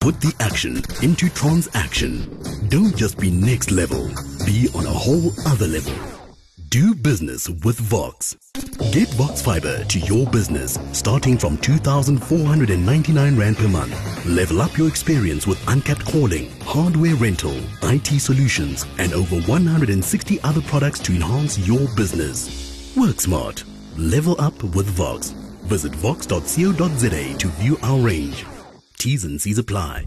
Put the action into transaction. Don't just be next level. Be on a whole other level. Do business with Vox. Get Vox Fiber to your business starting from 2,499 Rand per month. Level up your experience with uncapped calling, hardware rental, IT solutions, and over 160 other products to enhance your business. Work smart. Level up with Vox. Visit vox.co.za to view our range. T's and C's apply.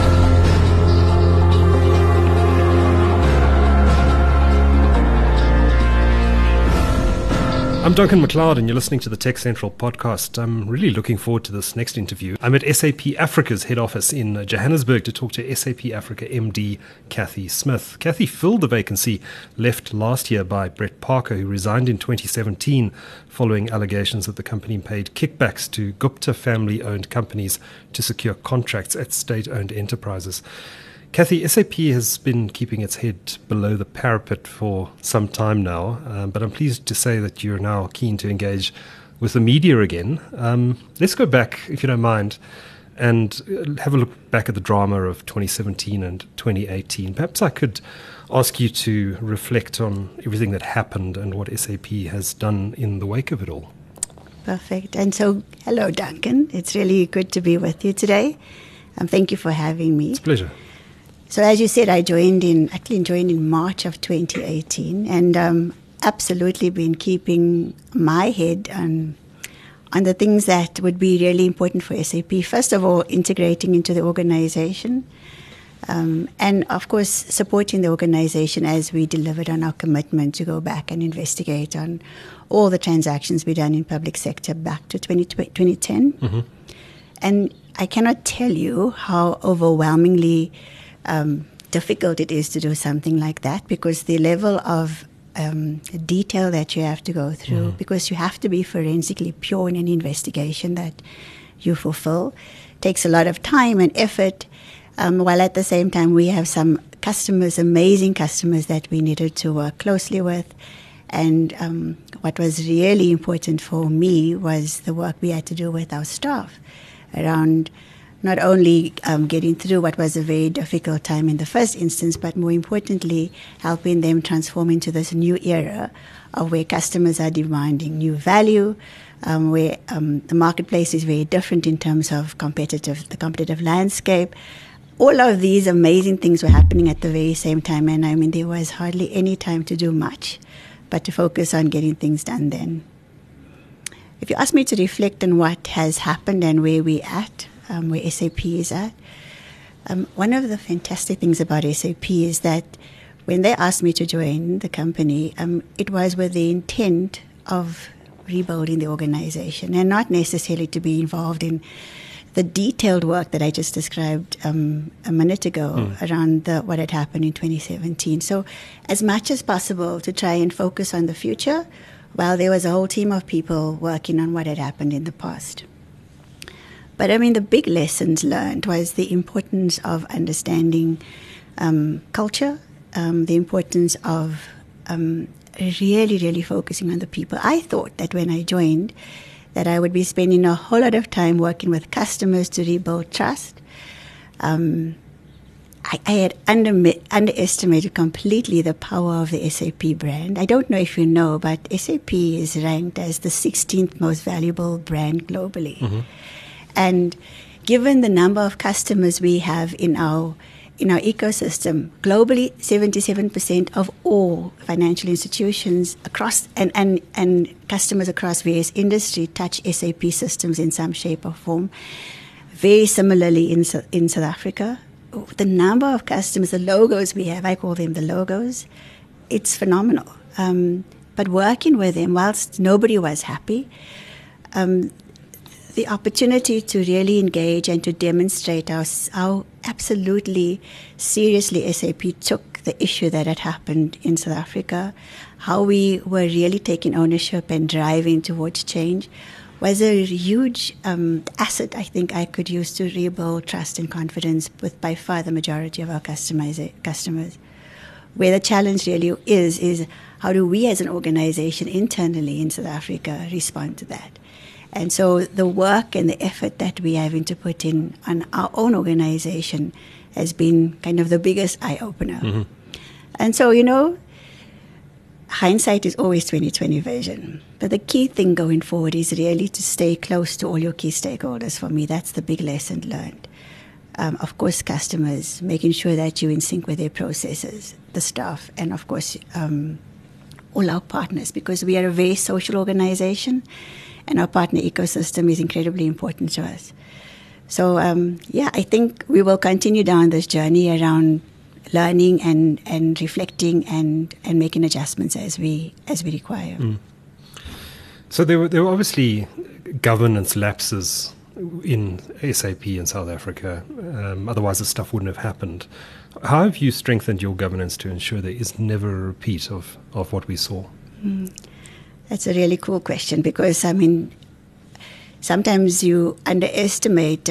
I'm Duncan McLeod and you're listening to the Tech Central podcast. I'm really looking forward to this next interview. I'm at SAP Africa's head office in Johannesburg to talk to SAP Africa MD Cathy Smith. Cathy filled the vacancy left last year by Brett Parker, who resigned in 2017 following allegations that the company paid kickbacks to Gupta family-owned companies to secure contracts at state-owned enterprises. Cathy, SAP has been keeping its head below the parapet for some time now, but I'm pleased to say that you're now keen to engage with the media again. Let's go back, if you don't mind, and have a look back at the drama of 2017 and 2018. Perhaps I could ask you to reflect on everything that happened and what SAP has done in the wake of it all. Perfect. And so, hello, Duncan. It's really good to be with you today. Thank you for having me. It's a pleasure. So as you said, I joined in March of 2018 and absolutely been keeping my head on the things that would be really important for SAP. First of all, integrating into the organization and, of course, supporting the organization as we delivered on our commitment to go back and investigate on all the transactions we've done in public sector back to 2010. Mm-hmm. And I cannot tell you how overwhelmingly difficult it is to do something like that, because the level of detail that you have to go through, because you have to be forensically pure in an investigation that you fulfill, takes a lot of time and effort, while at the same time we have some customers, amazing customers that we needed to work closely with. And what was really important for me was the work we had to do with our staff around not only getting through what was a very difficult time in the first instance, but more importantly, helping them transform into this new era of where customers are demanding new value, where the marketplace is very different in terms of the competitive landscape. All of these amazing things were happening at the very same time, and I mean, there was hardly any time to do much, but to focus on getting things done then. If you ask me to reflect on what has happened and where we're at, where SAP is at. One of the fantastic things about SAP is that when they asked me to join the company, it was with the intent of rebuilding the organization and not necessarily to be involved in the detailed work that I just described a minute ago around what had happened in 2017. So as much as possible to try and focus on the future, while there was a whole team of people working on what had happened in the past. But I mean, the big lessons learned was the importance of understanding culture, the importance of really, really focusing on the people. I thought that when I joined, that I would be spending a whole lot of time working with customers to rebuild trust. I had underestimated completely the power of the SAP brand. I don't know if you know, but SAP is ranked as the 16th most valuable brand globally. Mm-hmm. And given the number of customers we have in our ecosystem, globally, 77% of all financial institutions across and customers across various industries touch SAP systems in some shape or form. Very similarly in South Africa, the number of customers, the logos we have, I call them the logos, it's phenomenal. But working with them, whilst nobody was happy, the opportunity to really engage and to demonstrate how absolutely seriously SAP took the issue that had happened in South Africa, how we were really taking ownership and driving towards change, was a huge asset I think I could use to rebuild trust and confidence with by far the majority of our customers. Where the challenge really is how do we as an organization internally in South Africa respond to that? And so the work and the effort that we having to put in on our own organization has been kind of the biggest eye-opener. Mm-hmm. And so, hindsight is always 20/20 vision. But the key thing going forward is really to stay close to all your key stakeholders. For me, that's the big lesson learned. Of course, customers, making sure that you're in sync with their processes, the staff, and of course, all our partners, because we are a very social organization, and our partner ecosystem is incredibly important to us. So, I think we will continue down this journey around learning and reflecting and making adjustments as we require. Mm. So there were obviously governance lapses in SAP in South Africa. Otherwise, this stuff wouldn't have happened. How have you strengthened your governance to ensure there is never a repeat of what we saw? That's a really cool question, because, sometimes you underestimate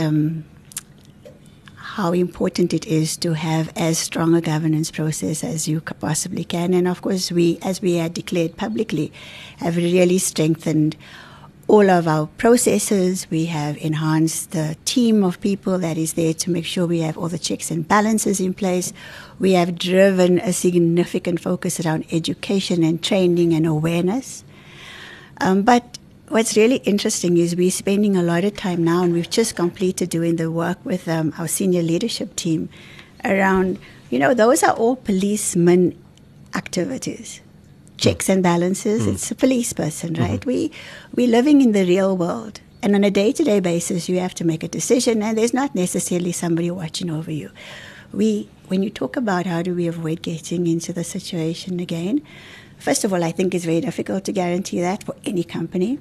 how important it is to have as strong a governance process as you possibly can. And of course, as we had declared publicly, have really strengthened all of our processes. We have enhanced the team of people that is there to make sure we have all the checks and balances in place. We have driven a significant focus around education and training and awareness. But what's really interesting is we're spending a lot of time now, and we've just completed doing the work with our senior leadership team around, those are all policeman activities. Checks and balances, it's a police person, right? Mm-hmm. We're living in the real world. And on a day-to-day basis, you have to make a decision, and there's not necessarily somebody watching over you. When you talk about how do we avoid getting into the situation again, first of all, I think it's very difficult to guarantee that for any company.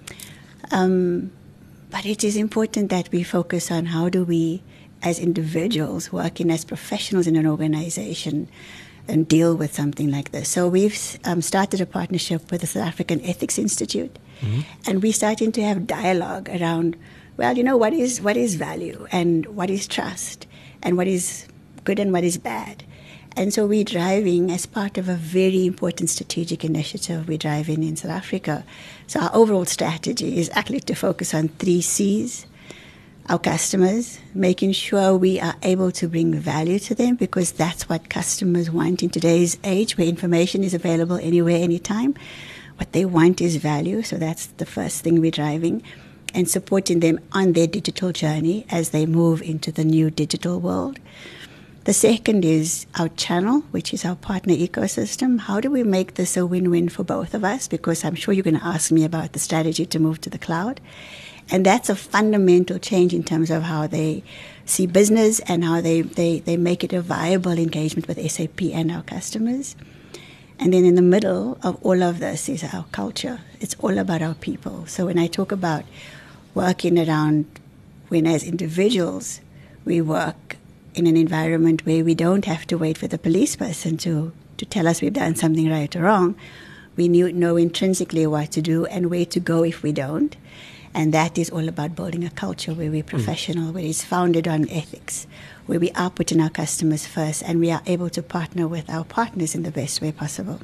But it is important that we focus on how do we, as individuals working as professionals in an organization, and deal with something like this. So we've started a partnership with the South African Ethics Institute, and we're starting to have dialogue around, what is value and what is trust and what is good and what is bad. And so we're driving, as part of a very important strategic initiative we're driving in South Africa. So our overall strategy is actually to focus on 3 C's. Our customers, making sure we are able to bring value to them, because that's what customers want in today's age, where information is available anywhere, anytime. What they want is value, so that's the first thing we're driving, and supporting them on their digital journey as they move into the new digital world. The second is our channel, which is our partner ecosystem. How do we make this a win-win for both of us? Because I'm sure you're going to ask me about the strategy to move to the cloud. And that's a fundamental change in terms of how they see business and how they make it a viable engagement with SAP and our customers. And then in the middle of all of this is our culture. It's all about our people. So when I talk about working around when as individuals we work in an environment where we don't have to wait for the police person to tell us we've done something right or wrong, we know intrinsically what to do and where to go if we don't. And that is all about building a culture where we're professional, where it's founded on ethics, where we are putting our customers first, and we are able to partner with our partners in the best way possible.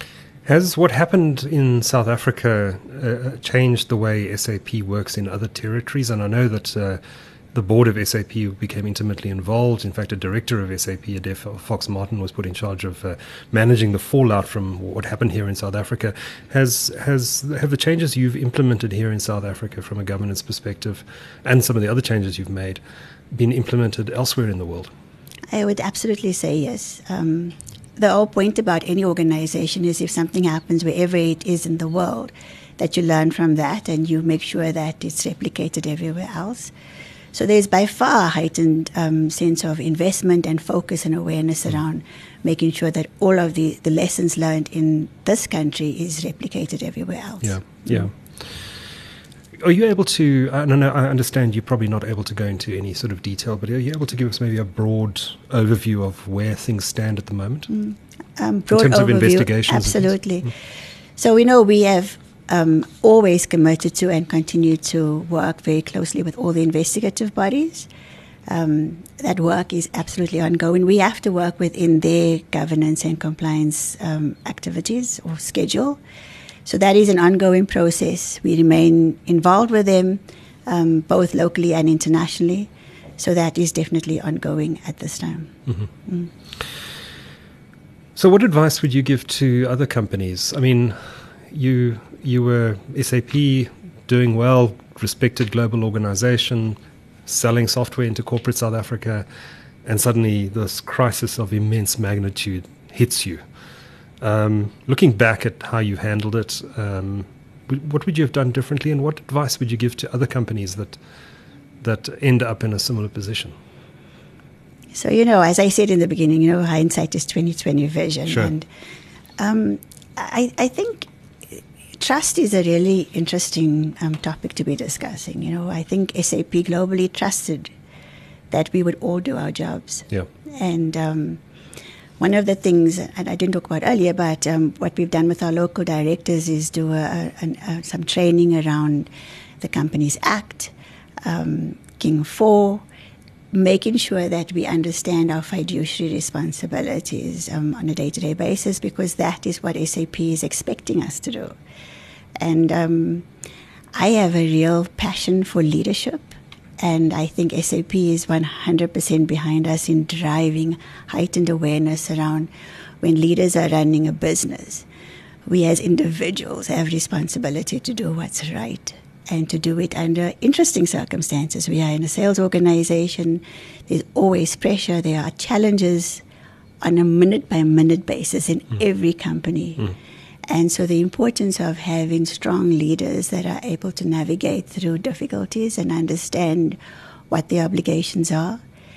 Has what happened in South Africa changed the way SAP works in other territories? And I know that the board of SAP became intimately involved. In fact, a director of SAP, Adef Fox-Martin, was put in charge of managing the fallout from what happened here in South Africa. Have the changes you've implemented here in South Africa from a governance perspective, and some of the other changes you've made, been implemented elsewhere in the world? I would absolutely say yes. The whole point about any organization is if something happens wherever it is in the world, that you learn from that and you make sure that it's replicated everywhere else. So there's by far a heightened sense of investment and focus and awareness around making sure that all of the lessons learned in this country is replicated everywhere else. Yeah. Are you able to, I understand you're probably not able to go into any sort of detail, but are you able to give us maybe a broad overview of where things stand at the moment? Broad in terms overview, of investigations? Absolutely. So we know we have always committed to and continue to work very closely with all the investigative bodies. That work is absolutely ongoing. We have to work within their governance and compliance activities or schedule. So that is an ongoing process. We remain involved with them, both locally and internationally. So that is definitely ongoing at this time. Mm-hmm. So what advice would you give to other companies? I mean, you were SAP, doing well, respected global organization, selling software into corporate South Africa, and suddenly this crisis of immense magnitude hits you. Looking back at how you handled it, what would you have done differently, and what advice would you give to other companies that end up in a similar position? So, as I said in the beginning, hindsight is 20/20 vision. Sure. And I think trust is a really interesting topic to be discussing. I think SAP globally trusted that we would all do our jobs. Yeah. And one of the things, and I didn't talk about earlier, but what we've done with our local directors is do some training around the Companies Act, King 4, making sure that we understand our fiduciary responsibilities on a day-to-day basis, because that is what SAP is expecting us to do. And I have a real passion for leadership, and I think SAP is 100% behind us in driving heightened awareness around when leaders are running a business. We as individuals have responsibility to do what's right and to do it under interesting circumstances. We are in a sales organization. There's always pressure. There are challenges on a minute-by-minute basis in every company. And so the importance of having strong leaders that are able to navigate through difficulties and understand what their obligations are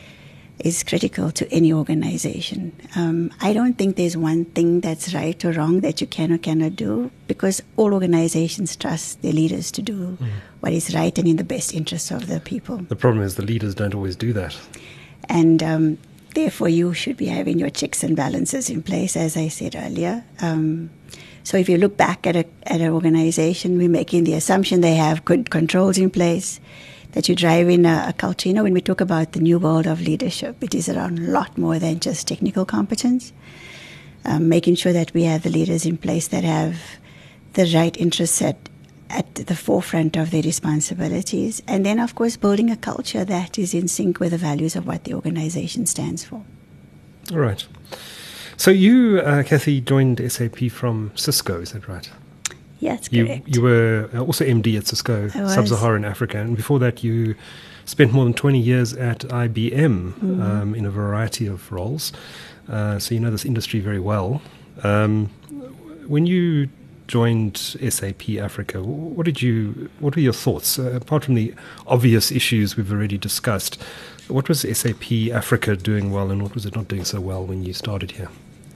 is critical to any organization. I don't think there's one thing that's right or wrong that you can or cannot do, because all organizations trust their leaders to do what is right and in the best interest of the people. The problem is the leaders don't always do that. And therefore, you should be having your checks and balances in place, as I said earlier. So if you look back at an organization, we're making the assumption they have good controls in place, that you drive in a culture. When we talk about the new world of leadership, it is around a lot more than just technical competence. Making sure that we have the leaders in place that have the right interests at the forefront of their responsibilities. And then, of course, building a culture that is in sync with the values of what the organization stands for. All right. So you, Kathy, joined SAP from Cisco, is that right? Yes, correct. You were also MD at Cisco, Sub-Saharan Africa, and before that you spent more than 20 years at IBM in a variety of roles. So you know this industry very well. When you joined SAP Africa, what were your thoughts? Apart from the obvious issues we've already discussed, what was SAP Africa doing well and what was it not doing so well when you started here?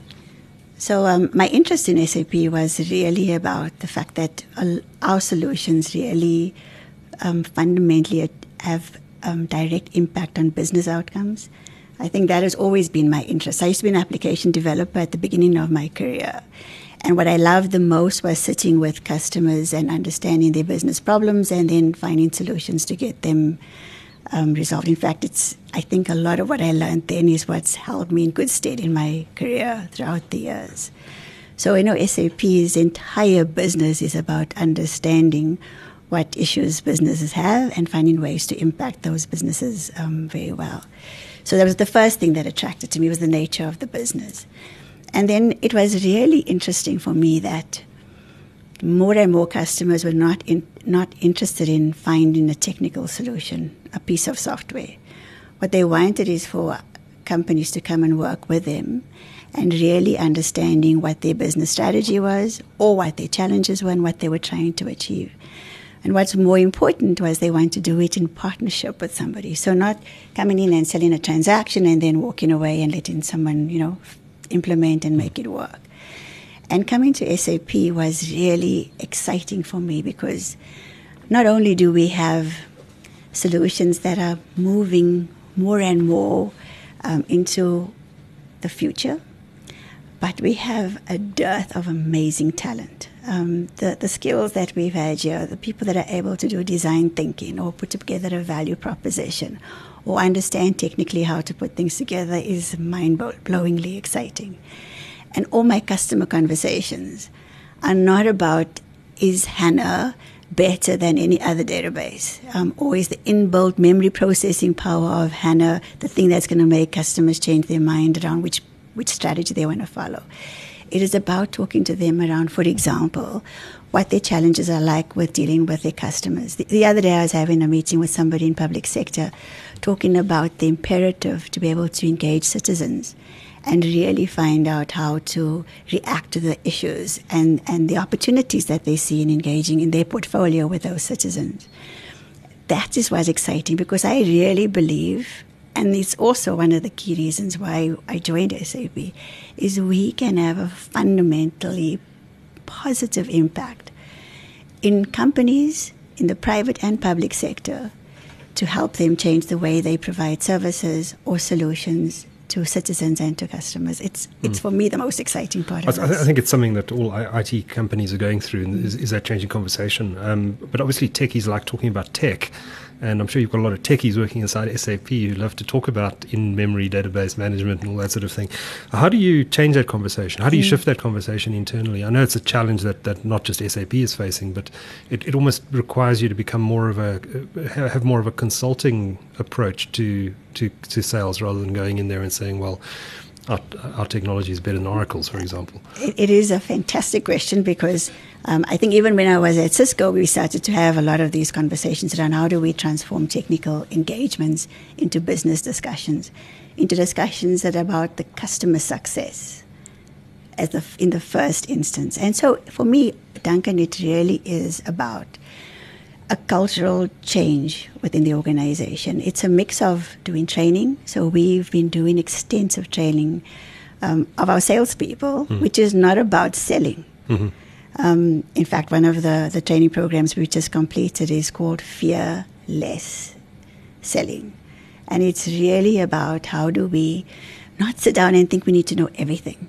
So my interest in SAP was really about the fact that our solutions really fundamentally have direct impact on business outcomes. I think that has always been my interest. I used to be an application developer at the beginning of my career. And what I loved the most was sitting with customers and understanding their business problems and then finding solutions to get them resolved. In fact, I think a lot of what I learned then is what's held me in good stead in my career throughout the years. So SAP's entire business is about understanding what issues businesses have and finding ways to impact those businesses very well. So that was the first thing that attracted to me, was the nature of the business. And then it was really interesting for me that more and more customers were not interested in finding a technical solution, a piece of software. What they wanted is for companies to come and work with them and really understanding what their business strategy was or what their challenges were and what they were trying to achieve. And what's more important was they want to do it in partnership with somebody. So not coming in and selling a transaction and then walking away and letting someone, implement and make it work. And coming to SAP was really exciting for me because not only do we have solutions that are moving more and more into the future, but we have a dearth of amazing talent. The skills that we've had here, the people that are able to do design thinking or put together a value proposition or understand technically how to put things together is mind-blowingly exciting. And all my customer conversations are not about, is HANA better than any other database? Or is the inbuilt memory processing power of HANA the thing that's going to make customers change their mind around which strategy they want to follow? It is about talking to them around, for example, what their challenges are like with dealing with their customers. The other day I was having a meeting with somebody in public sector talking about the imperative to be able to engage citizens and really find out how to react to the issues and the opportunities that they see in engaging in their portfolio with those citizens. That is what's exciting, because I really believe, and it's also one of the key reasons why I joined SAP, is we can have a fundamentally positive impact in companies, in the private and public sector, to help them change the way they provide services or solutions to citizens and to customers. It's for me the most exciting part of this. I think it's something that all IT companies are going through, and is that changing conversation. But obviously techies like talking about tech, and I'm sure you've got a lot of techies working inside SAP who love to talk about in-memory database management and all that sort of thing. How do you change that conversation? How do you shift that conversation internally? I know it's a challenge that not just SAP is facing, but it almost requires you to become have more of a consulting approach to sales, rather than going in there and saying, well, our technology is better than Oracle's, for example. It is a fantastic question, because I think even when I was at Cisco, we started to have a lot of these conversations around how do we transform technical engagements into business discussions, into discussions that are about the customer success in the first instance. And so for me, Duncan, it really is about a cultural change within the organization. It's a mix of doing training. So we've been doing extensive training of our salespeople, which is not about selling. Mm-hmm. In fact, one of the training programs we just completed is called Fearless Selling. And it's really about how do we not sit down and think we need to know everything.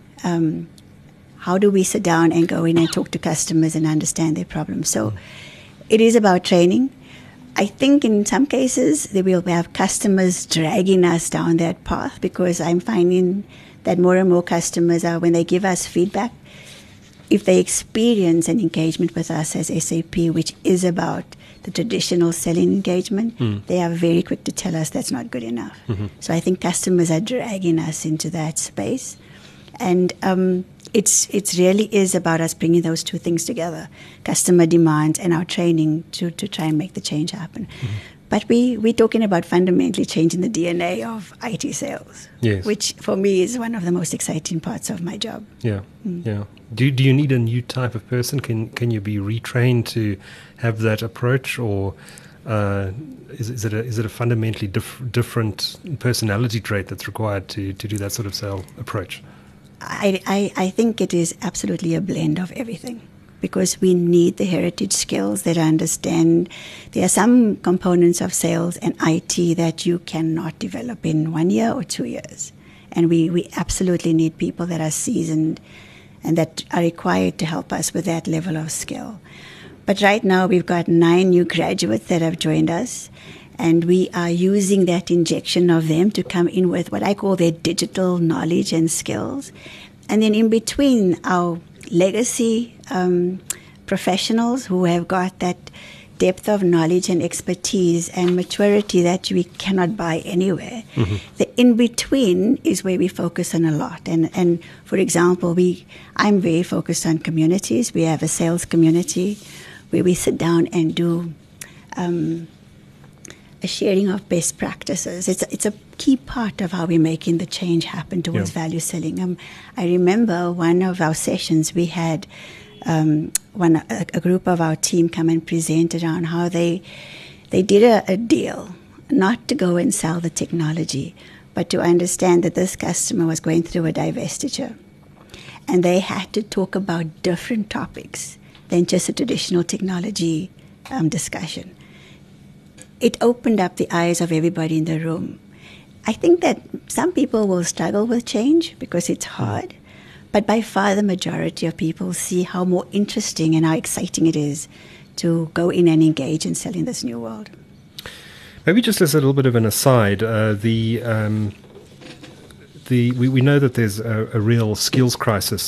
How do we sit down and go in and talk to customers and understand their problems? So it is about training. I think in some cases they will have customers dragging us down that path, because I'm finding that more and more customers are, when they give us feedback, if they experience an engagement with us as SAP, which is about the traditional selling engagement, they are very quick to tell us that's not good enough. Mm-hmm. So I think customers are dragging us into that space. And it really is about us bringing those two things together, customer demand and our training to try and make the change happen. Mm-hmm. But we're talking about fundamentally changing the DNA of IT sales, yes, which for me is one of the most exciting parts of my job. Yeah, yeah. Do you need a new type of person? Can you be retrained to have that approach, or is it a fundamentally different personality trait that's required to do that sort of sale approach? I think it is absolutely a blend of everything, because we need the heritage skills that understand there are some components of sales and IT that you cannot develop in 1 year or 2 years. And we absolutely need people that are seasoned and that are required to help us with that level of skill. But right now we've got 9 new graduates that have joined us, and we are using that injection of them to come in with what I call their digital knowledge and skills. And then in between, our legacy professionals who have got that depth of knowledge and expertise and maturity that we cannot buy anywhere. Mm-hmm. The in-between is where we focus on a lot. And for example, I'm very focused on communities. We have a sales community where we sit down and do a sharing of best practices. It's a key part of how we're making the change happen towards value selling. I remember one of our sessions we had a group of our team come and present around how they did a deal, not to go and sell the technology, but to understand that this customer was going through a divestiture. And they had to talk about different topics than just a traditional technology discussion. It opened up the eyes of everybody in the room. I think that some people will struggle with change because it's hard, but by far the majority of people see how more interesting and how exciting it is to go in and engage and sell in this new world. Maybe just as a little bit of an aside, we know that there's a real skills crisis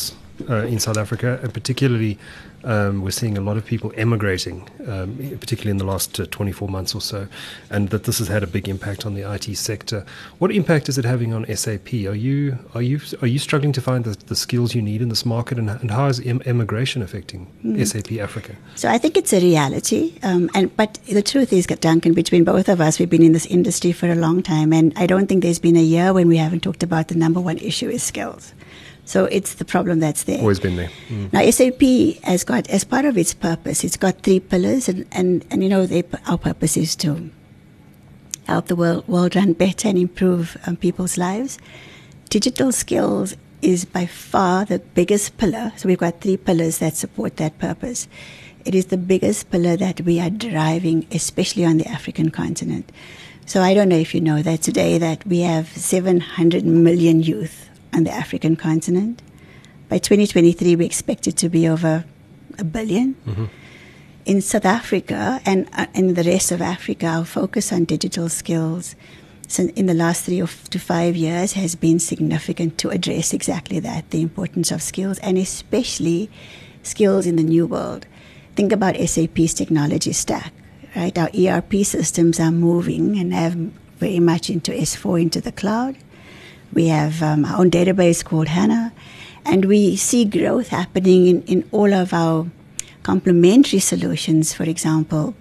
in South Africa, and particularly we're seeing a lot of people emigrating, particularly in the last 24 months or so, and that this has had a big impact on the IT sector. What impact is it having on SAP? Are you struggling to find the skills you need in this market, and how is immigration affecting SAP Africa? So I think it's a reality, but the truth is, Duncan, between both of us, we've been in this industry for a long time, and I don't think there's been a year when we haven't talked about the number one issue is skills. So it's the problem that's there. Always been there. Now, SAP has got, as part of its purpose, it's got 3 pillars, and you know, our purpose is to help the world run better and improve people's lives. Digital skills is by far the biggest pillar. So we've got 3 pillars that support that purpose. It is the biggest pillar that we are driving, especially on the African continent. So I don't know if you know that today that we have 700 million youth on the African continent. By 2023, we expect it to be over 1 billion. Mm-hmm. In South Africa and in the rest of Africa, our focus on digital skills in the last 3 to 5 years has been significant to address exactly that, the importance of skills, and especially skills in the new world. Think about SAP's technology stack, right? Our ERP systems are moving and have very much into S4, into the cloud. We have our own database called HANA, and we see growth happening in all of our complementary solutions, for example,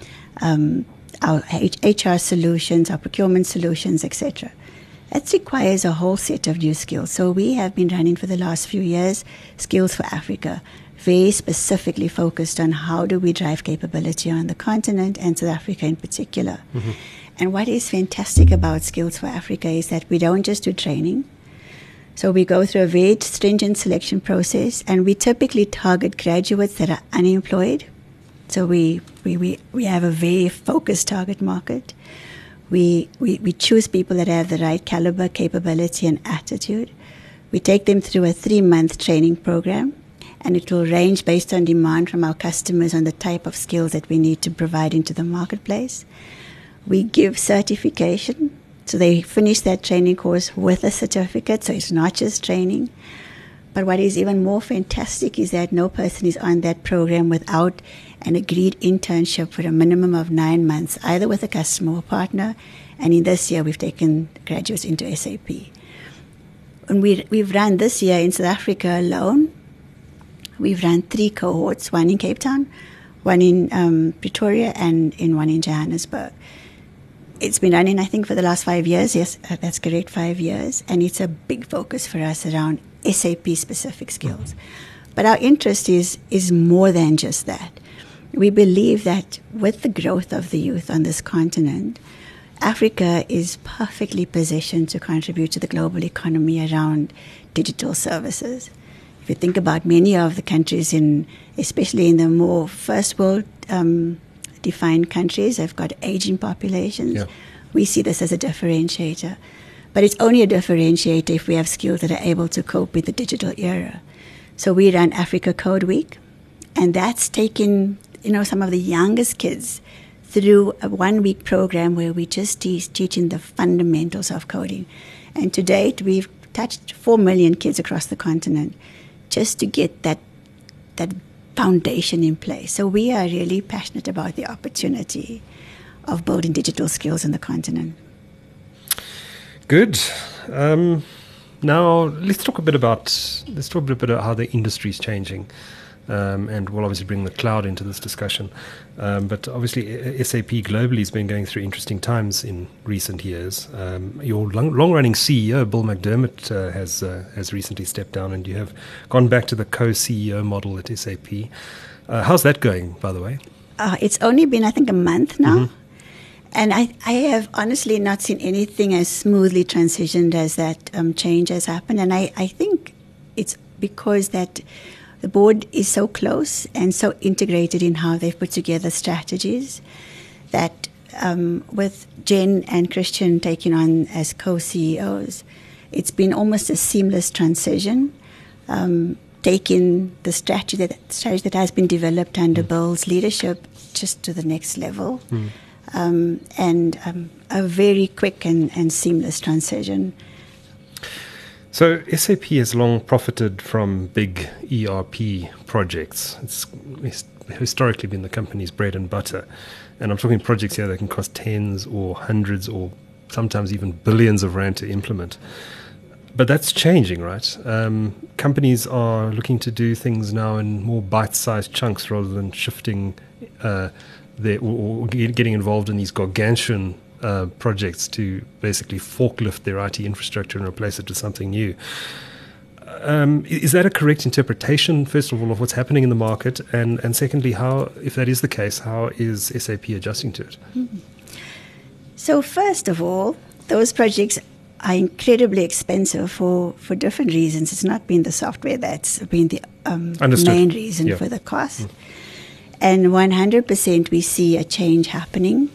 our HR solutions, our procurement solutions, etc. That requires a whole set of new skills. So we have been running for the last few years Skills for Africa, very specifically focused on how do we drive capability on the continent and South Africa in particular. Mm-hmm. And what is fantastic about Skills for Africa is that we don't just do training. So we go through a very stringent selection process, and we typically target graduates that are unemployed. So we have a very focused target market. We choose people that have the right caliber, capability, and attitude. We take them through a 3-month training program, and it will range based on demand from our customers on the type of skills that we need to provide into the marketplace. We give certification, so they finish that training course with a certificate, so it's not just training. But what is even more fantastic is that no person is on that program without an agreed internship for a minimum of 9 months, either with a customer or partner. And in this year, we've taken graduates into SAP. And we've run this year in South Africa alone, we've run 3 cohorts, one in Cape Town, one in Pretoria, and one in Johannesburg. It's been running, I think, for the last 5 years. Yes, that's correct, 5 years. And it's a big focus for us around SAP-specific skills. But our interest is more than just that. We believe that with the growth of the youth on this continent, Africa is perfectly positioned to contribute to the global economy around digital services. If you think about many of the countries, especially in the more first world defined countries, have got aging populations. Yeah. We see this as a differentiator. But it's only a differentiator if we have skills that are able to cope with the digital era. So we run Africa Code Week, and that's taken some of the youngest kids through a 1-week program where we just teaching the fundamentals of coding. And to date, we've touched 4 million kids across the continent just to get that foundation in place. So we are really passionate about the opportunity of building digital skills in the continent. Good. Now let's talk a bit about how the industry is changing, and we'll obviously bring the cloud into this discussion. But obviously, SAP globally has been going through interesting times in recent years. Your long-running CEO, Bill McDermott, has recently stepped down, and you have gone back to the co-CEO model at SAP. How's that going, by the way? It's only been, I think, a month now. Mm-hmm. And I have honestly not seen anything as smoothly transitioned as that change has happened. And I think it's because that the board is so close and so integrated in how they've put together strategies that with Jen and Christian taking on as co-CEOs, it's been almost a seamless transition, taking the strategy that has been developed under Bill's leadership just to the next level. And a very quick and seamless transition. So SAP has long profited from big ERP projects. It's historically been the company's bread and butter. And I'm talking projects here that can cost tens or hundreds or sometimes even billions of rand to implement. But that's changing, right? Companies are looking to do things now in more bite-sized chunks rather than shifting or getting involved in these gargantuan projects to basically forklift their IT infrastructure and replace it with something new. Is that a correct interpretation, first of all, of what's happening in the market? And secondly, how, if that is the case, how is SAP adjusting to it? Mm-hmm. So first of all, those projects are incredibly expensive for different reasons. It's not been the software that's been the main reason for the cost. And 100% we see a change happening.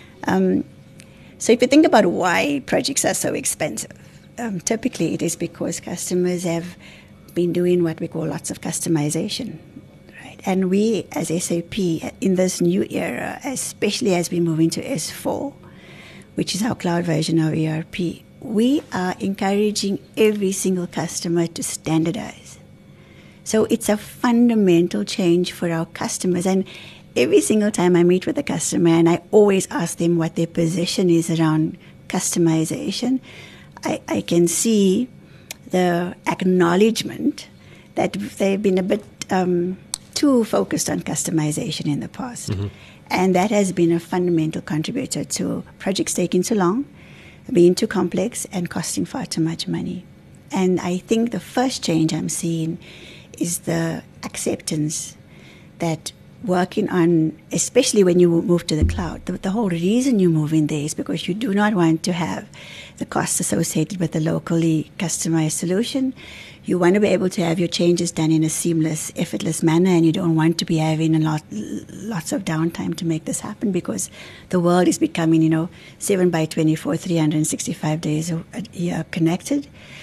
So if you think about why projects are so expensive, typically it is because customers have been doing what we call lots of customization, right? And we as SAP in this new era, especially as we move into S4, which is our cloud version of ERP, we are encouraging every single customer to standardize. So it's a fundamental change for our customers. And every single time I meet with a customer and I always ask them what their position is around customization, I can see the acknowledgement that they've been a bit too focused on customization in the past. Mm-hmm. And that has been a fundamental contributor to projects taking too long, being too complex, and costing far too much money. And I think the first change I'm seeing is the acceptance that working on, especially when you move to the cloud, the whole reason you move in there is because you do not want to have the costs associated with the locally customized solution. You want to be able to have your changes done in a seamless, effortless manner, and you don't want to be having lots of downtime to make this happen, because the world is becoming, 7/24, 365 days a year connected.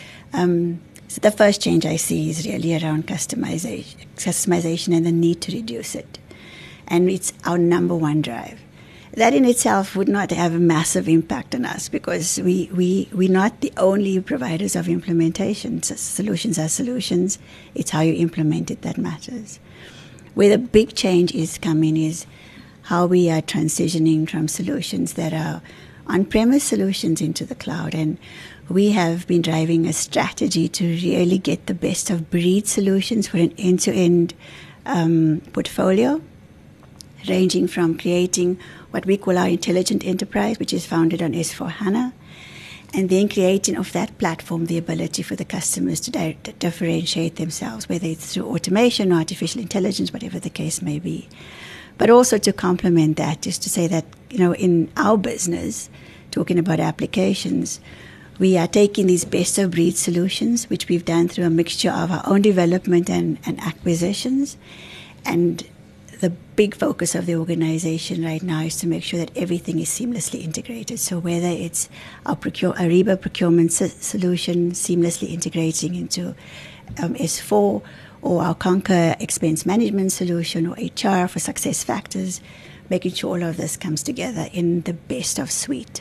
So the first change I see is really around customization and the need to reduce it. And it's our number one drive. That in itself would not have a massive impact on us, because we're not the only providers of implementation. So solutions are solutions. It's how you implement it that matters. Where the big change is coming is how we are transitioning from solutions that are on-premise solutions into the cloud. And we have been driving a strategy to really get the best of breed solutions for an end-to-end portfolio, ranging from creating what we call our intelligent enterprise, which is founded on S4HANA, and then creating off that platform the ability for the customers to differentiate themselves, whether it's through automation or artificial intelligence, whatever the case may be. But also to complement that, just to say that, in our business, talking about applications, we are taking these best-of-breed solutions, which we've done through a mixture of our own development and acquisitions. And the big focus of the organization right now is to make sure that everything is seamlessly integrated. So whether it's our Ariba procurement solution seamlessly integrating into S4, or our Concur expense management solution, or HR for success factors, making sure all of this comes together in the best of suite,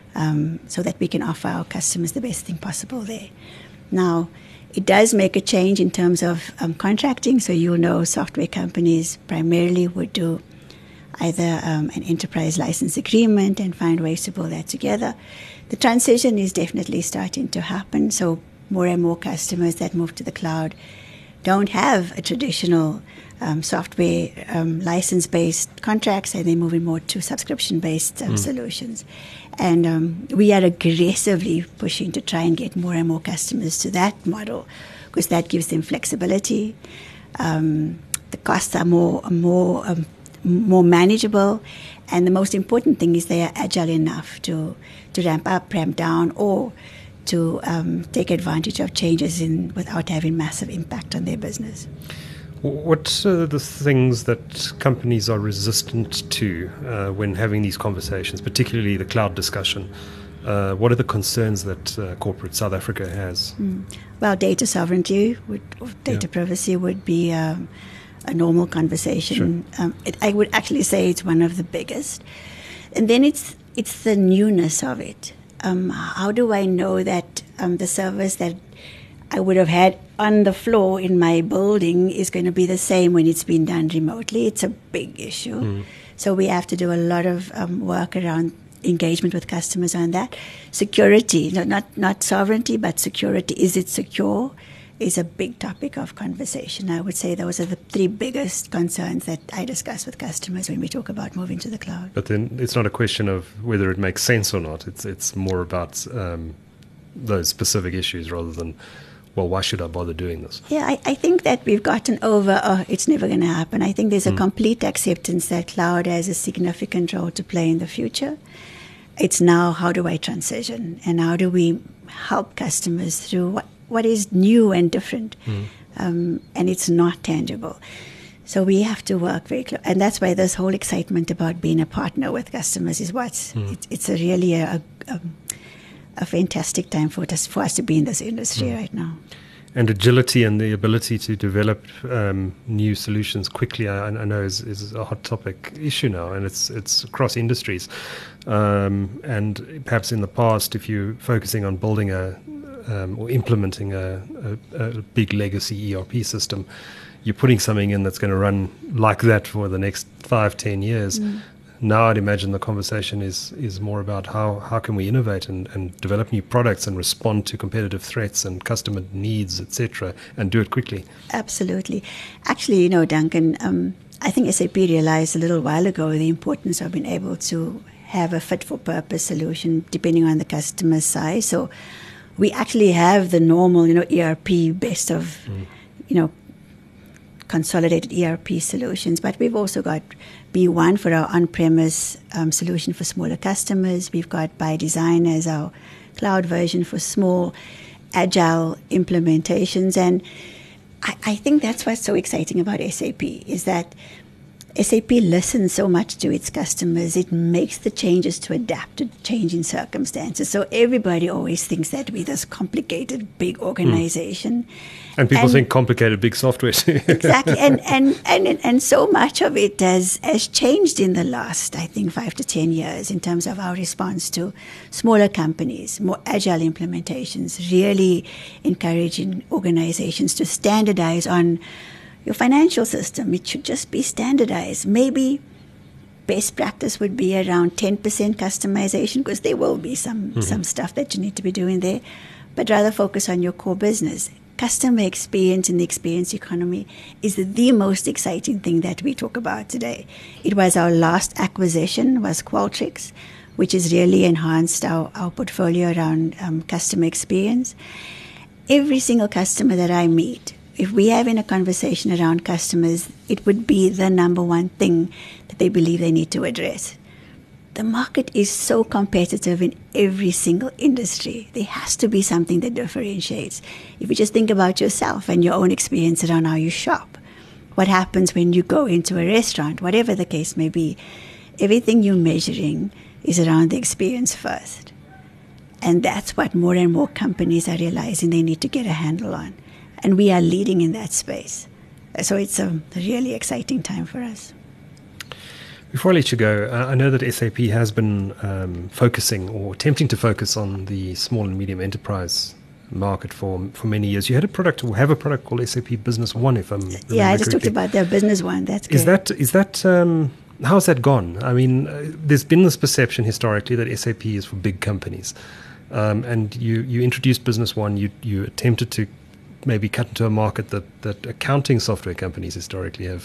so that we can offer our customers the best thing possible there. Now, it does make a change in terms of contracting. So software companies primarily would do either an enterprise license agreement and find ways to pull that together. The transition is definitely starting to happen. So more and more customers that move to the cloud don't have a traditional software license-based contracts, and they're moving more to subscription-based solutions. And we are aggressively pushing to try and get more and more customers to that model, because that gives them flexibility. The costs are more manageable, and the most important thing is they are agile enough to ramp up, ramp down, or to take advantage of changes without having massive impact on their business. What are the things that companies are resistant to when having these conversations, particularly the cloud discussion? What are the concerns that corporate South Africa has? Well, data sovereignty, data privacy would be a normal conversation. Sure. I would actually say it's one of the biggest. And then it's the newness of it. how do I know that the service that I would have had on the floor in my building is going to be the same when it's been done remotely? It's a big issue. So we have to do a lot of work around engagement with customers on that. Security, not sovereignty, but security. Is it secure? Is a big topic of conversation. I would say those are the three biggest concerns that I discuss with customers when we talk about moving to the cloud. But then it's not a question of whether it makes sense or not. It's more about those specific issues rather than, well, why should I bother doing this? Yeah, I think that we've gotten over, it's never going to happen. I think there's a complete acceptance that cloud has a significant role to play in the future. It's now, how do I transition? And how do we help customers through what is new and different? And it's not tangible. So we have to work very close. And that's why this whole excitement about being a partner with customers is it's a really a fantastic time for us to be in this industry right now. And agility and the ability to develop new solutions quickly, I know is a hot topic issue now, and it's across industries. And perhaps in the past, if you're focusing on building or implementing a big legacy ERP system, you're putting something in that's going to run like that for the next 5-10 years. Now I'd imagine the conversation is more about how can we innovate and develop new products and respond to competitive threats and customer needs, etc., and do it quickly. Absolutely. Actually, Duncan, I think SAP realized a little while ago the importance of being able to have a fit-for-purpose solution depending on the customer size. So we actually have the normal, ERP best of, consolidated ERP solutions, but we've also got B1 for our on-premise solution for smaller customers. We've got ByDesign as our cloud version for small, agile implementations. And I think that's what's so exciting about SAP, is that SAP listens so much to its customers. It makes the changes to adapt to changing circumstances. So everybody always thinks that we're this complicated, big organization. And people think complicated, big software too. Exactly. And so much of it has changed in the last, I think, 5 to 10 years in terms of our response to smaller companies, more agile implementations, really encouraging organizations to standardize on your financial system. It should just be standardized. Maybe best practice would be around 10% customization, because there will be some stuff that you need to be doing there, but rather focus on your core business. Customer experience in the experience economy is the most exciting thing that we talk about today. It was our last acquisition, was Qualtrics, which has really enhanced our portfolio around customer experience. Every single customer that I meet, if we have in a conversation around customers, it would be the number one thing that they believe they need to address. The market is so competitive in every single industry. There has to be something that differentiates. If you just think about yourself and your own experience around how you shop, what happens when you go into a restaurant, whatever the case may be, everything you're measuring is around the experience first. And that's what more and more companies are realizing they need to get a handle on. And we are leading in that space. So it's a really exciting time for us. Before I let you go, I know that SAP has been focusing or attempting to focus on the small and medium enterprise market for many years. You had a product, or have a product called SAP Business One, if I'm I just talked about their Business One. That's great. Is that how's that gone? I mean, there's been this perception historically that SAP is for big companies, and you introduced Business One. You attempted to maybe cut into a market that accounting software companies historically have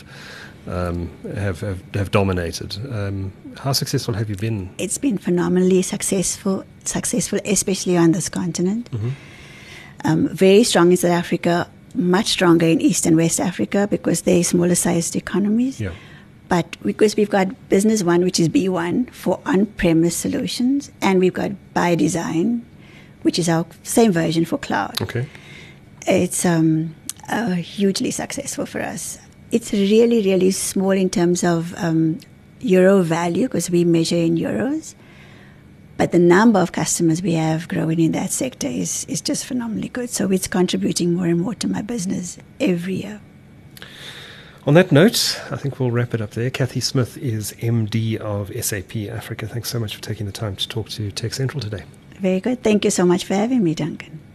dominated. How successful have you been? It's been phenomenally successful, especially on this continent. Very strong in South Africa, much stronger in East and West Africa because they're smaller sized economies. Yeah. But because we've got Business One, which is B1 for on-premise solutions, and we've got ByDesign, which is our same version for cloud. Okay. It's hugely successful for us. It's really, really small in terms of euro value because we measure in euros. But the number of customers we have growing in that sector is just phenomenally good. So it's contributing more and more to my business every year. On that note, I think we'll wrap it up there. Cathy Smith is MD of SAP Africa. Thanks so much for taking the time to talk to Tech Central today. Very good. Thank you so much for having me, Duncan.